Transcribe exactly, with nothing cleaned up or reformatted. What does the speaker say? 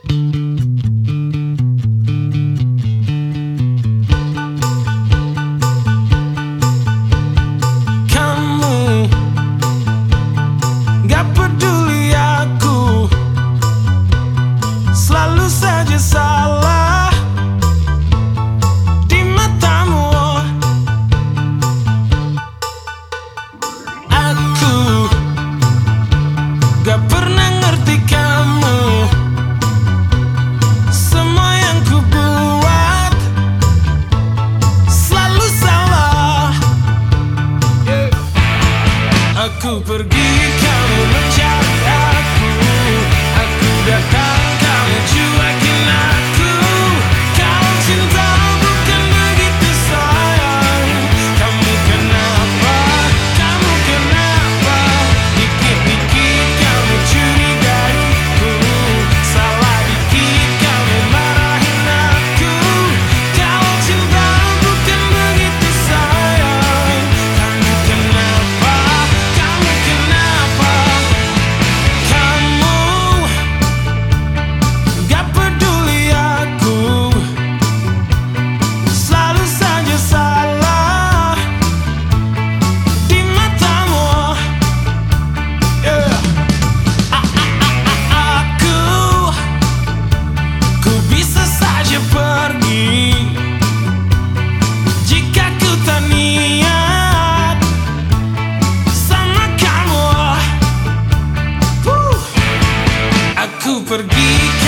Salah di matamu. Aku gak pernah ngerti kamu. Semua yang ku buat selalu salah. Aku pergi, kamu mencari aku. Aku datang, kamu cuekin aku. Kalau cinta bukan begitu sayang, kamu kenapa, kamu kenapa? Dikit-dikit kamu curigaiku, salah dikit kamu marahin aku. Kalau cinta bukan begitu sayang, kamu kenapa, kamu kenapa? Kamu gak peduli aku, selalu saja salah di matamu. Yeah. A- a- a- a- Aku, ku bisa saja pergi jika ku tak niat sama kamu. Huh. Aku pergi,